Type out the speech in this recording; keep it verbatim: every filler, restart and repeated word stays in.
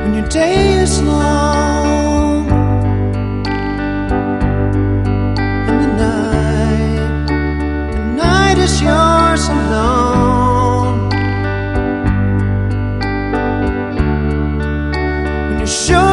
when your day is long and the night, the night is yours alone. When you're sure